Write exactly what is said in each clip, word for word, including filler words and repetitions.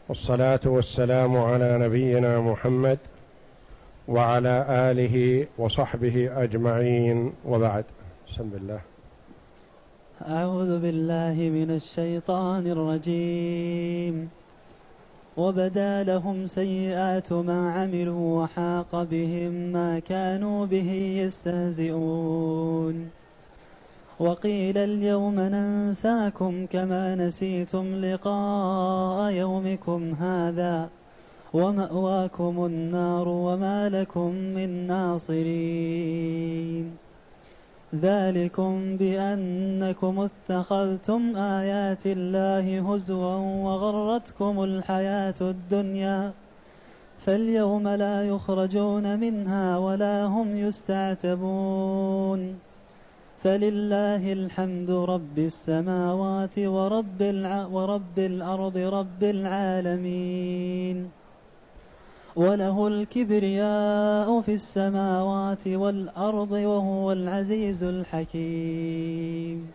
والصلاة والسلام على نبينا محمد وعلى آله وصحبه أجمعين، وبعد. بسم الله. أعوذ بالله من الشيطان الرجيم. وبدا لهم سيئات ما عملوا وحاق بهم ما كانوا به يستهزئون. وقيل اليوم ننساكم كما نسيتم لقاء يومكم هذا ومأواكم النار وما لكم من ناصرين. ذلكم بأنكم اتخذتم آيات الله هزوا وغرتكم الحياة الدنيا فاليوم لا يخرجون منها ولا هم يستعتبون. فلله الحمد رب السماوات ورب, الع... ورب الأرض رب العالمين. وله الكبرياء في السماوات والأرض وهو العزيز الحكيم.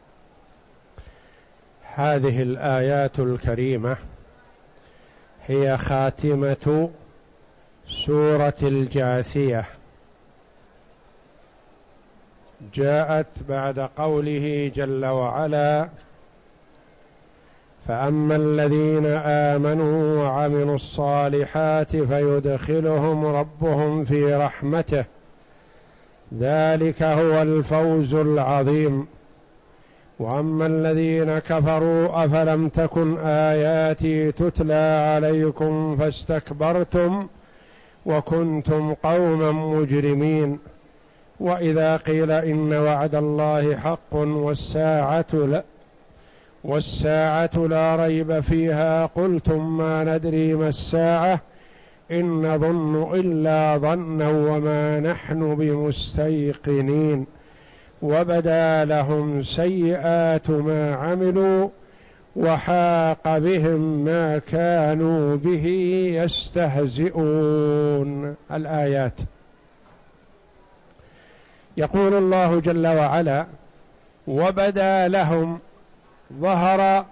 هذه الآيات الكريمة هي خاتمة سورة الجاثية، جاءت بعد قوله جل وعلا: فأما الذين آمنوا وعملوا الصالحات فيدخلهم ربهم في رحمته ذلك هو الفوز العظيم. وأما الذين كفروا أفلم تكن آياتي تتلى عليكم فاستكبرتم وكنتم قوما مجرمين. وإذا قيل إن وعد الله حق والساعة لا والساعة لا ريب فيها قلتم ما ندري ما الساعة إن نظن إلا ظنا وما نحن بمستيقنين. وبدا لهم سيئات ما عملوا وحاق بهم ما كانوا به يستهزئون. الآيات. يقول الله جل وعلا: وبدا لهم، ظهر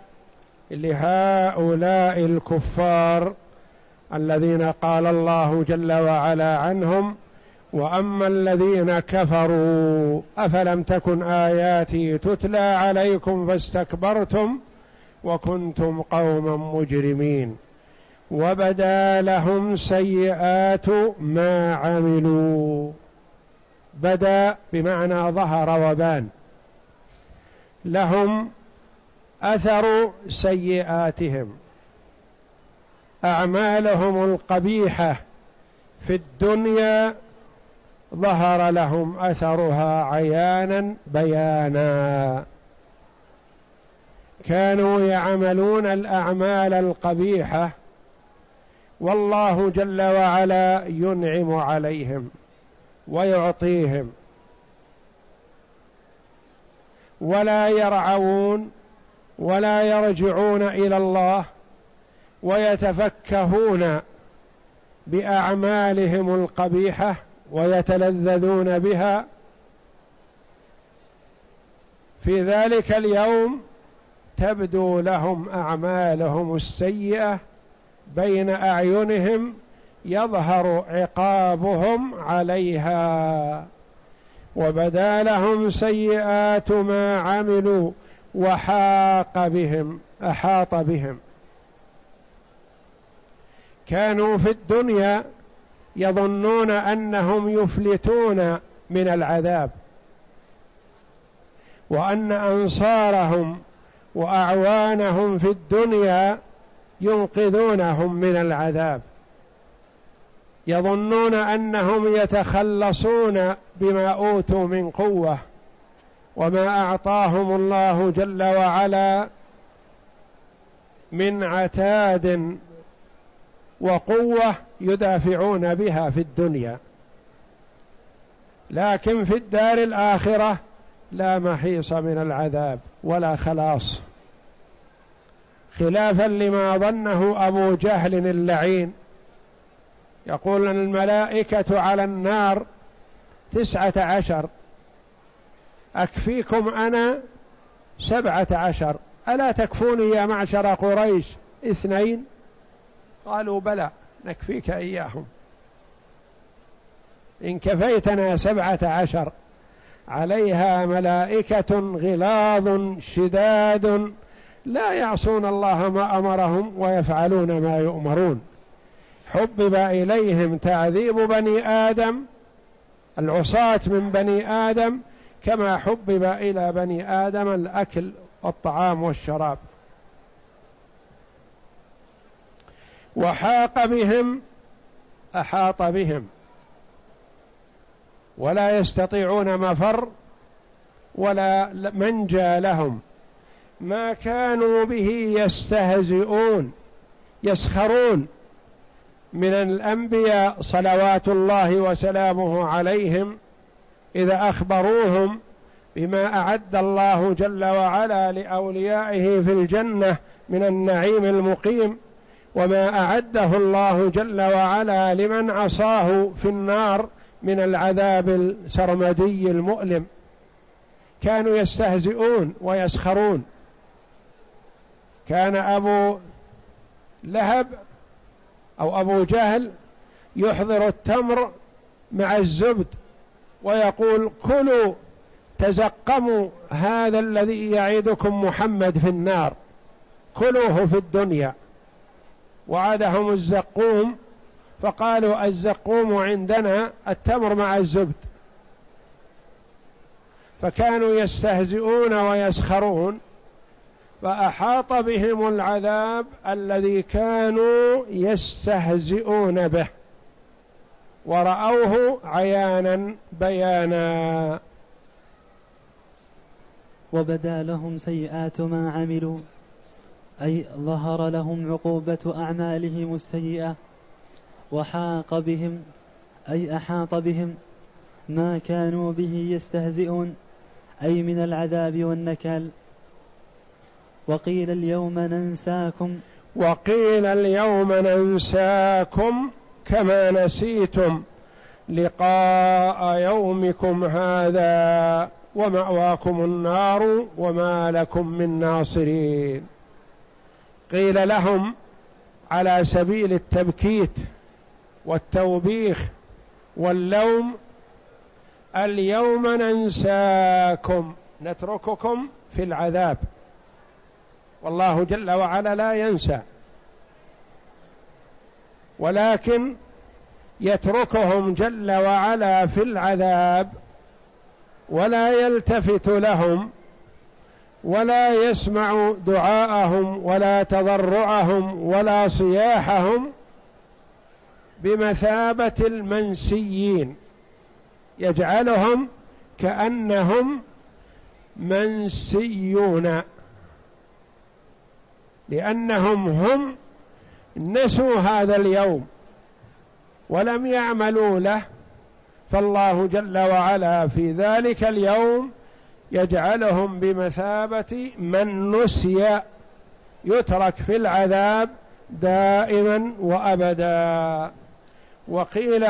لهؤلاء الكفار الذين قال الله جل وعلا عنهم: وأما الذين كفروا أفلم تكن آياتي تتلى عليكم فاستكبرتم وكنتم قوما مجرمين. وبدا لهم سيئات ما عملوا. بدا بمعنى ظهر وبان. لهم أثر سيئاتهم، أعمالهم القبيحة في الدنيا ظهر لهم أثرها عيانا بيانا. كانوا يعملون الأعمال القبيحة والله جل وعلا ينعم عليهم ويعطيهم ولا يرعون ولا يرجعون إلى الله ويتفكهون بأعمالهم القبيحة ويتلذذون بها. في ذلك اليوم تبدو لهم أعمالهم السيئة بين أعينهم، يظهر عقابهم عليها. وبدا لهم سيئات ما عملوا وحاق بهم، أحاط بهم. كانوا في الدنيا يظنون أنهم يفلتون من العذاب، وأن أنصارهم وأعوانهم في الدنيا ينقذونهم من العذاب، يظنون أنهم يتخلصون بما أوتوا من قوة وما أعطاهم الله جل وعلا من عتاد وقوة يدافعون بها في الدنيا. لكن في الدار الآخرة لا محيص من العذاب ولا خلاص، خلافا لما ظنه أبو جهل اللعين. يقول أن الملائكة على النار تسعة عشر، أكفيكم أنا سبعة عشر، ألا تكفوني يا معشر قريش اثنين؟ قالوا بلى نكفيك إياهم، إن كفيتنا سبعة عشر عليها ملائكة غلاظ شداد لا يعصون الله ما أمرهم ويفعلون ما يؤمرون. حبب إليهم تعذيب بني آدم العصاة من بني آدم كما حبب إلى بني آدم الأكل والطعام والشراب. وحاق بهم أحاط بهم ولا يستطيعون مفر ولا منجى لهم ما كانوا به يستهزئون يسخرون من الأنبياء صلوات الله وسلامه عليهم إذا أخبروهم بما أعد الله جل وعلا لأوليائه في الجنة من النعيم المقيم وما أعده الله جل وعلا لمن عصاه في النار من العذاب السرمدي المؤلم. كانوا يستهزئون ويسخرون. كان أبو لهب أو أبو جهل يحضر التمر مع الزبد ويقول كلوا تزقموا هذا الذي يعيدكم محمد في النار كلوه في الدنيا. وعدهم الزقوم فقالوا الزقوم عندنا التمر مع الزبد. فكانوا يستهزئون ويسخرون فأحاط بهم العذاب الذي كانوا يستهزئون به ورأوه عيانا بيانا. وبدا لهم سيئات ما عملوا أي ظهر لهم عقوبة أعمالهم السيئة. وحاق بهم أي أحاط بهم ما كانوا به يستهزئون أي من العذاب والنكال. وقيل اليوم ننساكم وقيل اليوم ننساكم كما نسيتم لقاء يومكم هذا ومأواكم النار وما لكم من ناصرين. قيل لهم على سبيل التبكيت والتوبيخ واللوم اليوم ننساكم نترككم في العذاب. والله جل وعلا لا ينسى ولكن يتركهم جل وعلا في العذاب ولا يلتفت لهم ولا يسمع دعاءهم ولا تضرعهم ولا صياحهم بمثابة المنسيين، يجعلهم كأنهم منسيون لأنهم هم نسوا هذا اليوم ولم يعملوا له. فالله جل وعلا في ذلك اليوم يجعلهم بمثابة من نسي يترك في العذاب دائما وأبدا. وقيل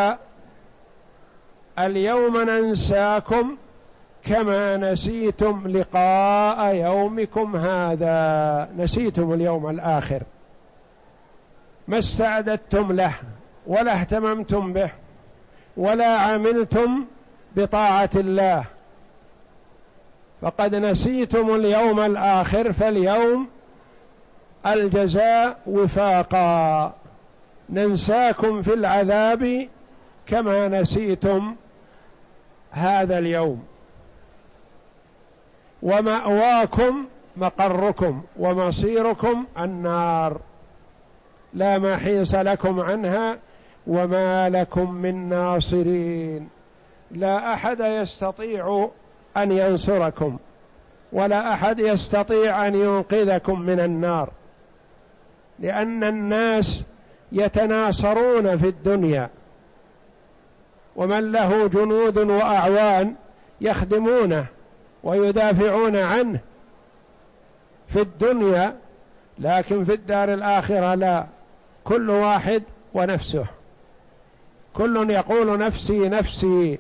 اليوم ننساكم كما نسيتم لقاء يومكم هذا، نسيتم اليوم الآخر ما استعددتم له ولا اهتممتم به ولا عملتم بطاعة الله فقد نسيتم اليوم الآخر. فاليوم الجزاء وفاقا ننساكم في العذاب كما نسيتم هذا اليوم. ومأواكم مقركم ومصيركم النار لا محيص لكم عنها وما لكم من ناصرين. لا أحد يستطيع أن ينصركم ولا أحد يستطيع أن ينقذكم من النار لأن الناس يتناصرون في الدنيا ومن له جنود وأعوان يخدمونه ويدافعون عنه في الدنيا، لكن في الدار الآخرة لا، كل واحد ونفسه، كل يقول نفسي نفسي،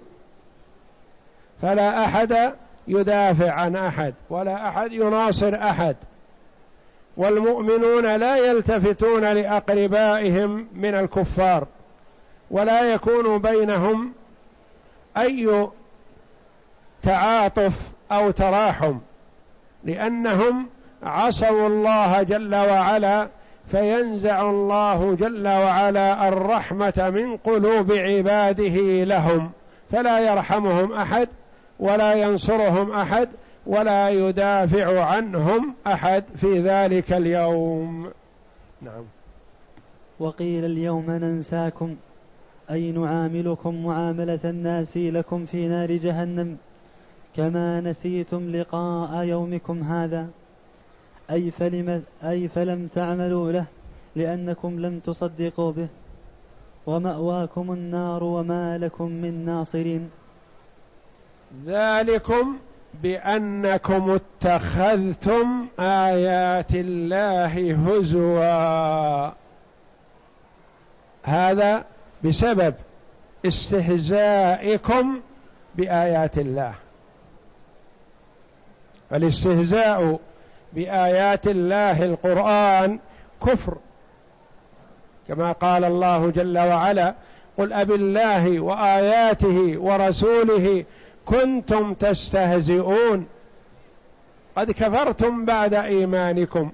فلا أحد يدافع عن أحد ولا أحد يناصر أحد. والمؤمنون لا يلتفتون لأقربائهم من الكفار ولا يكون بينهم أي تعاطف أو تراحم، لأنهم عصوا الله جل وعلا، فينزع الله جل وعلا الرحمة من قلوب عباده لهم، فلا يرحمهم أحد ولا ينصرهم أحد ولا يدافع عنهم أحد في ذلك اليوم. نعم. وقيل اليوم ننساكم أي نعاملكم معاملة الناس لكم في نار جهنم كما نسيتم لقاء يومكم هذا، أي, فلم أي فلم تعملوا له لأنكم لم تصدقوا به، ومأواكم النار وما لكم من ناصرين. ذلكم بأنكم اتخذتم آيات الله هزوا، هذا بسبب استهزائكم بآيات الله. فالاستهزاء بآيات الله القرآن كفر، كما قال الله جل وعلا: قل أبالله وآياته ورسوله كنتم تستهزئون قد كفرتم بعد إيمانكم.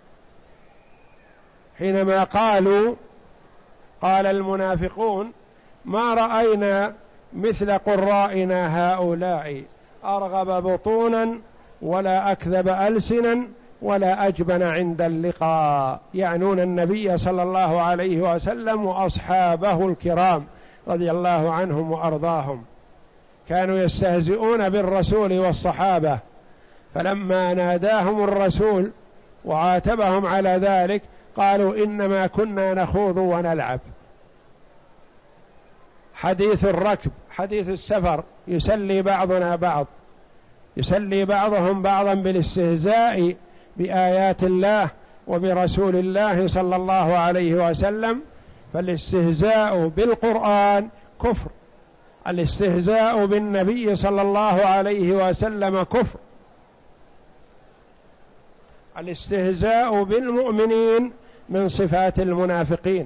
حينما قالوا قال المنافقون: ما رأينا مثل قرائنا هؤلاء أرغب بطونا ولا أكذب ألسنا ولا أجبن عند اللقاء، يعنون النبي صلى الله عليه وسلم وأصحابه الكرام رضي الله عنهم وأرضاهم، كانوا يستهزئون بالرسول والصحابة، فلما ناداهم الرسول وعاتبهم على ذلك قالوا: إنما كنا نخوض ونلعب. حديث الركب، حديث السفر، يسلي بعضنا بعض، يسلي بعضهم بعضا بالاستهزاء بآيات الله وبرسول الله صلى الله عليه وسلم. فالاستهزاء بالقرآن كفر، الاستهزاء بالنبي صلى الله عليه وسلم كفر، الاستهزاء بالمؤمنين من صفات المنافقين.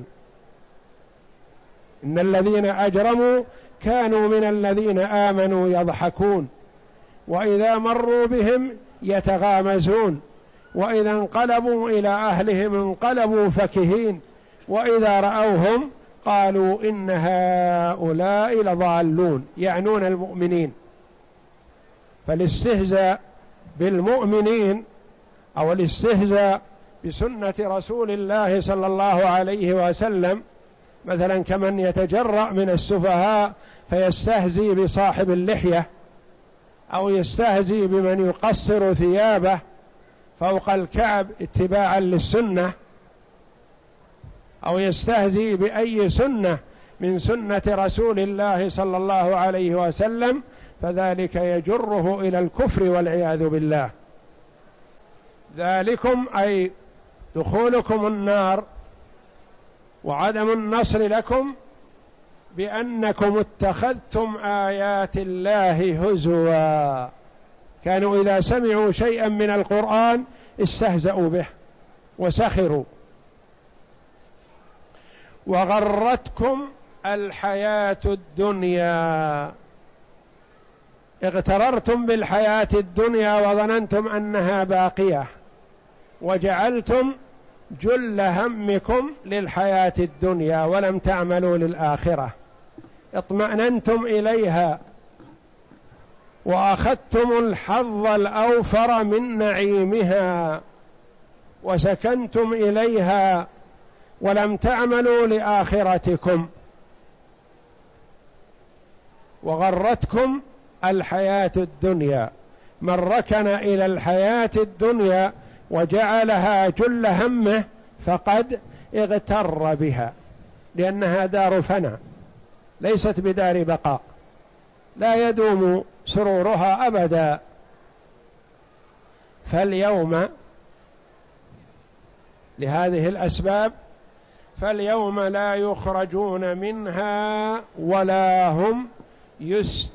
إن الذين أجرموا كانوا من الذين آمنوا يضحكون، وإذا مروا بهم يتغامزون، وإذا انقلبوا إلى أهلهم انقلبوا فكهين، وإذا رأوهم قالوا إن هؤلاء لضالون، يعنون المؤمنين. فالاستهزاء بالمؤمنين أو الاستهزاء بسنة رسول الله صلى الله عليه وسلم، مثلا كمن يتجرأ من السفهاء فيستهزي بصاحب اللحية، أو يستهزي بمن يقصر ثيابه فوق الكعب اتباعا للسنة، أو يستهزي بأي سنة من سنة رسول الله صلى الله عليه وسلم، فذلك يجره إلى الكفر والعياذ بالله. ذلكم أي دخولكم النار وعدم النصر لكم بأنكم اتخذتم آيات الله هزوا، كانوا إذا سمعوا شيئا من القرآن استهزأوا به وسخروا. وغرتكم الحياة الدنيا، اغتررتم بالحياة الدنيا وظننتم أنها باقية، وجعلتم جل همكم للحياة الدنيا ولم تعملوا للآخرة، اطمأننتم إليها وأخذتم الحظ الأوفر من نعيمها وسكنتم إليها ولم تعملوا لآخرتكم. وغرتكم الحياة الدنيا، من ركن إلى الحياة الدنيا وجعلها جل همه فقد اغتر بها، لأنها دار فنا ليست بدار بقاء، لا يدوم سرورها أبدا. فاليوم لهذه الأسباب فاليوم لا يخرجون منها ولا هم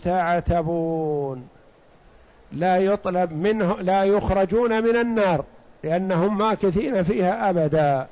يستعتبون، لا يطلب منه، لا يخرجون من النار لأنهم ماكثين فيها أبدا.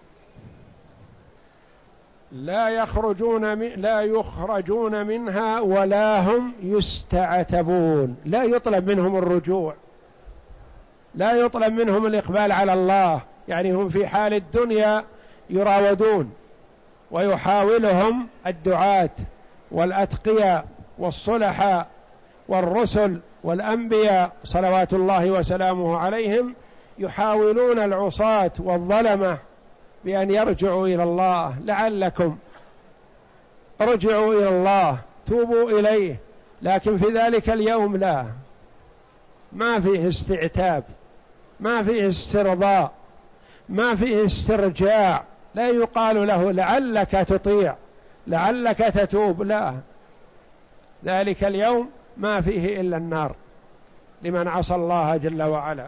لا يخرجون من لا يخرجون منها ولا هم يستعتبون، لا يطلب منهم الرجوع، لا يطلب منهم الإقبال على الله، يعني هم في حال الدنيا يراودون ويحاولهم الدعاة والأتقياء والصلحاء والرسل والأنبياء صلوات الله وسلامه عليهم، يحاولون العصاة والظلمة بأن يرجعوا إلى الله، لعلكم ارجعوا إلى الله توبوا إليه. لكن في ذلك اليوم لا، ما فيه استعتاب، ما فيه استرضاء، ما فيه استرجاع، لا يقال له لعلك تطيع لعلك تتوب، لا، ذلك اليوم ما فيه إلا النار لمن عصى الله جل وعلا.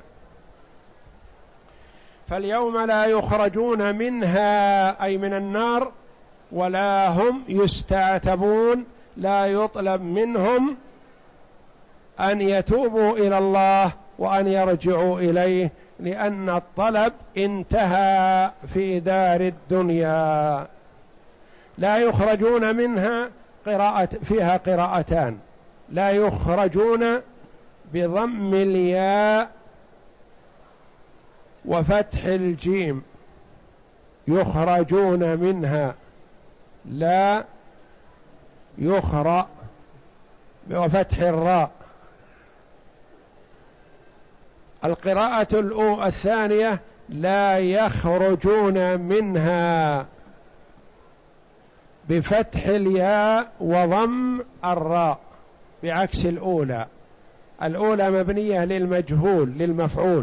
فاليوم لا يخرجون منها أي من النار ولا هم يستعتبون، لا يطلب منهم أن يتوبوا إلى الله وأن يرجعوا إليه، لأن الطلب انتهى في دار الدنيا. لا يخرجون منها قراءة فيها قراءتان، لا يخرجون بضم الياء وفتح الجيم، يخرجون منها، لا يخرأ وفتح الراء. القراءة الأولى الثانية لا يخرجون منها بفتح الياء وضم الراء، بعكس الأولى. الأولى مبنية للمجهول للمفعول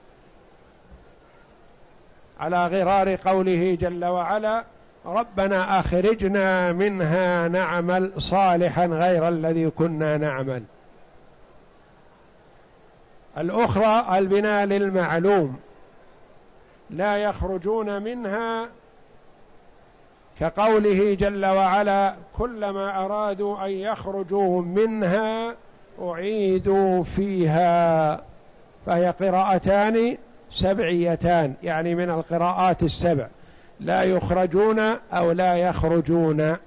على غرار قوله جل وعلا ربنا أخرجنا منها نعمل صالحا غير الذي كنا نعمل. الأخرى البناء للمعلوم، لا يخرجون منها كقوله جل وعلا كلما أرادوا أن يخرجوا منها أعيدوا فيها، فهي قراءتان سبعيتان، يعني من القراءات السبع، لا يخرجون أو لا يخرجون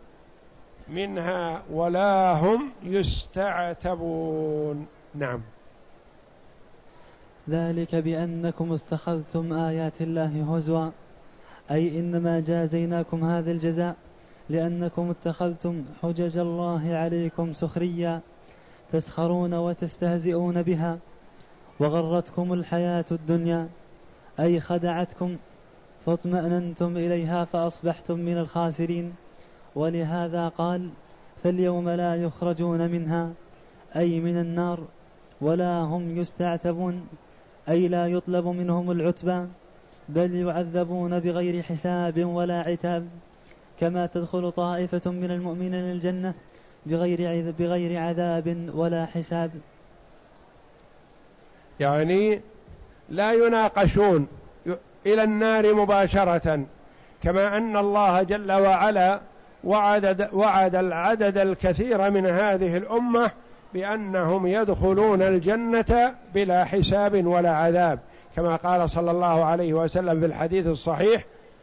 منها ولا هم يستعتبون. نعم. ذلك بأنكم اتخذتم آيات الله هزوا، أي إنما جازيناكم هذا الجزاء لأنكم اتخذتم حجج الله عليكم سخريا تسخرون وتستهزئون بها، وغرتكم الحياة الدنيا، أي خدعتكم فاطمأننتم إليها فأصبحتم من الخاسرين. ولهذا قال فاليوم لا يخرجون منها، أي من النار، ولا هم يستعتبون، أي لا يطلب منهم العتبى، بل يعذبون بغير حساب ولا عتاب، كما تدخل طائفة من المؤمنين الجنة بغير بغير عذاب ولا حساب. يعني لا يناقشون إلى النار مباشرة، كما أن الله جل وعلا وعد, وعد العدد الكثير من هذه الأمة بأنهم يدخلون الجنة بلا حساب ولا عذاب، كما قال صلى الله عليه وسلم في الحديث الصحيح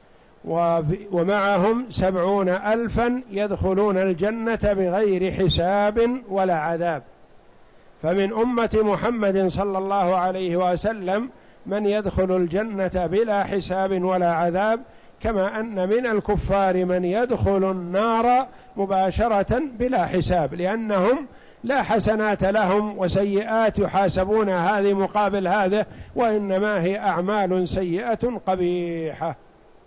ومعهم سبعون ألفا يدخلون الجنة بغير حساب ولا عذاب. فمن أمة محمد صلى الله عليه وسلم من يدخل الجنة بلا حساب ولا عذاب، كما أن من الكفار من يدخل النار مباشرة بلا حساب، لأنهم لا حسنات لهم وسيئات يحاسبون هذه مقابل هذا، وإنما هي أعمال سيئة قبيحة.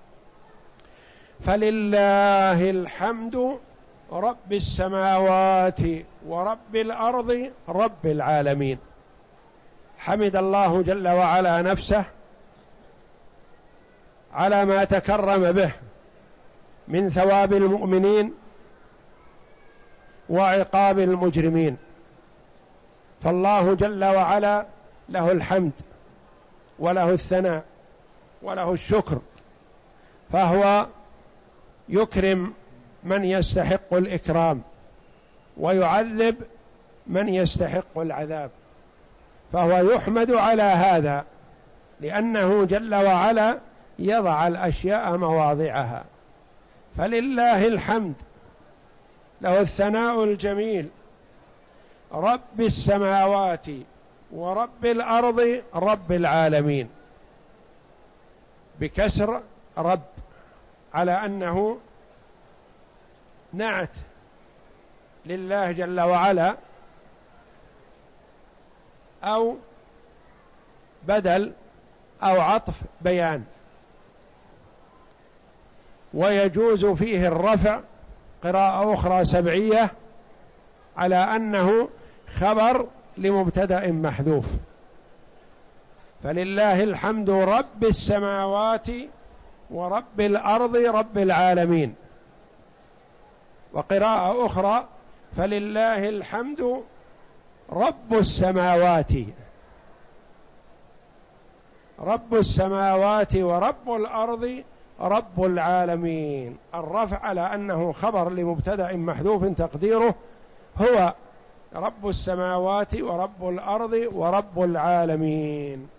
فلله الحمد رب السماوات ورب الأرض رب العالمين. حمد الله جل وعلا نفسه على ما تكرم به من ثواب المؤمنين وعقاب المجرمين، فالله جل وعلا له الحمد وله الثناء وله الشكر، فهو يكرم من يستحق الإكرام ويعذب من يستحق العذاب، فهو يحمد على هذا لأنه جل وعلا يضع الأشياء مواضعها. فلله الحمد، له الثناء الجميل، رب السماوات ورب الأرض رب العالمين، بكسر رب، على أنه نعت لله جل وعلا أو بدل أو عطف بيان. ويجوز فيه الرفع قراءة أخرى سبعية على أنه خبر لمبتدأ محذوف. فلله الحمد رب السماوات ورب الأرض رب العالمين. وقراءة أخرى فلله الحمد رب السماوات، رب السماوات ورب الأرض رب العالمين. الرفع على أنه خبر لمبتدأ محذوف تقديره هو رب السماوات ورب الأرض ورب العالمين.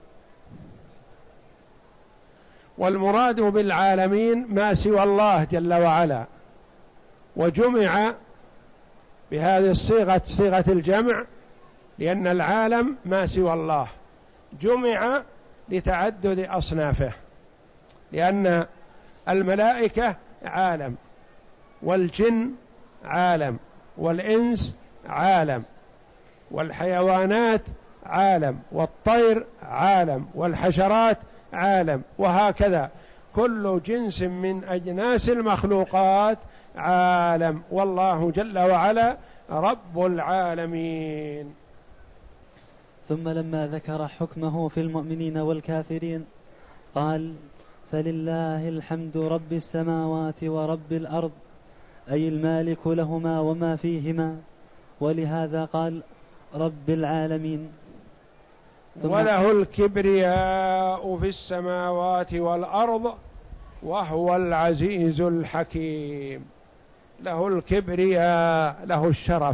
والمراد بالعالمين ما سوى الله جل وعلا، وجمع بهذه الصيغة صيغة الجمع لأن العالم ما سوى الله، جمع لتعدد أصنافه، لأن الملائكة عالم، والجن عالم، والإنس عالم، والحيوانات عالم، والطير عالم، والحشرات عالم، وهكذا كل جنس من أجناس المخلوقات عالم، والله جل وعلا رب العالمين. ثم لما ذكر حكمه في المؤمنين والكافرين قال: فلله الحمد رب السماوات ورب الأرض، أي المالك لهما وما فيهما، ولهذا قال رب العالمين. وله الكبرياء في السماوات والأرض وهو العزيز الحكيم. له الكبرياء، له الشرف،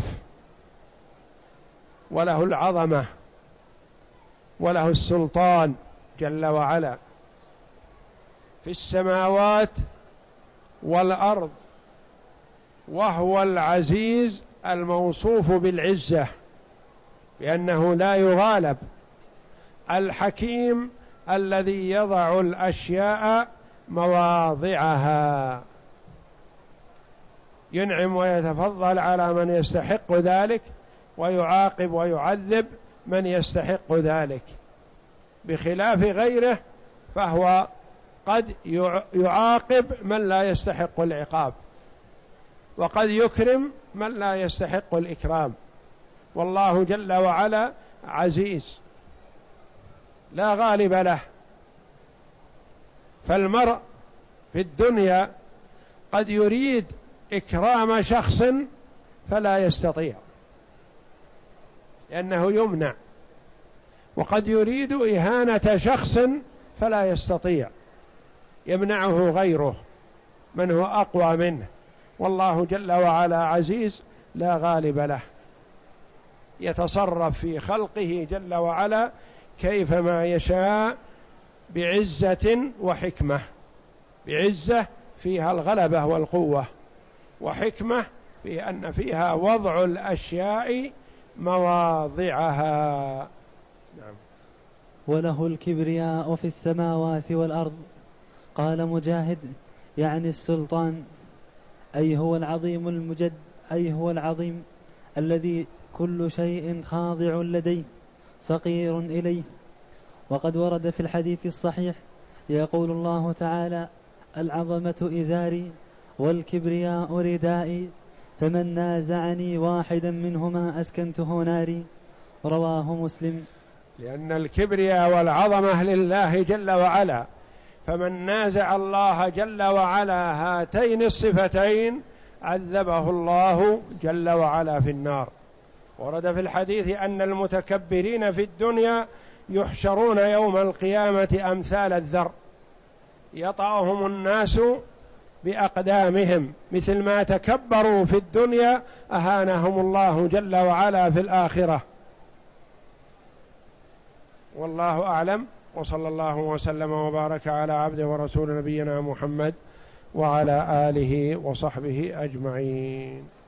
وله العظمة، وله السلطان جل وعلا في السماوات والأرض، وهو العزيز الموصوف بالعزة بأنه لا يغالب، الحكيم الذي يضع الأشياء مواضعها، ينعم ويتفضل على من يستحق ذلك، ويعاقب ويعذب من يستحق ذلك، بخلاف غيره فهو قد يعاقب من لا يستحق العقاب، وقد يكرم من لا يستحق الإكرام. والله جل وعلا عزيز لا غالب له. فالمرء في الدنيا قد يريد إكرام شخص فلا يستطيع لأنه يمنع، وقد يريد إهانة شخص فلا يستطيع، يمنعه غيره من هو أقوى منه. والله جل وعلا عزيز لا غالب له، يتصرف في خلقه جل وعلا كيفما يشاء بعزة وحكمة، بعزة فيها الغلبة والقوة، وحكمة في أن فيها وضع الأشياء مواضعها. نعم. وله الكبرياء في السماوات والأرض. قال مجاهد: يعني السلطان، أي هو العظيم المجد، أي هو العظيم الذي كل شيء خاضع لديه فقير إليه. وقد ورد في الحديث الصحيح يقول الله تعالى: العظمة إزاري والكبرياء ردائي، فمن نازعني واحدا منهما أسكنته ناري. رواه مسلم. لأن الكبرياء والعظمة لله جل وعلا، فمن نازع الله جل وعلا هاتين الصفتين عذبه الله جل وعلا في النار. ورد في الحديث أن المتكبرين في الدنيا يحشرون يوم القيامة أمثال الذر، يطأهم الناس بأقدامهم، مثل ما تكبروا في الدنيا أهانهم الله جل وعلا في الآخرة. والله أعلم، وصلى الله وسلم وبارك على عبده ورسول نبينا محمد وعلى آله وصحبه أجمعين.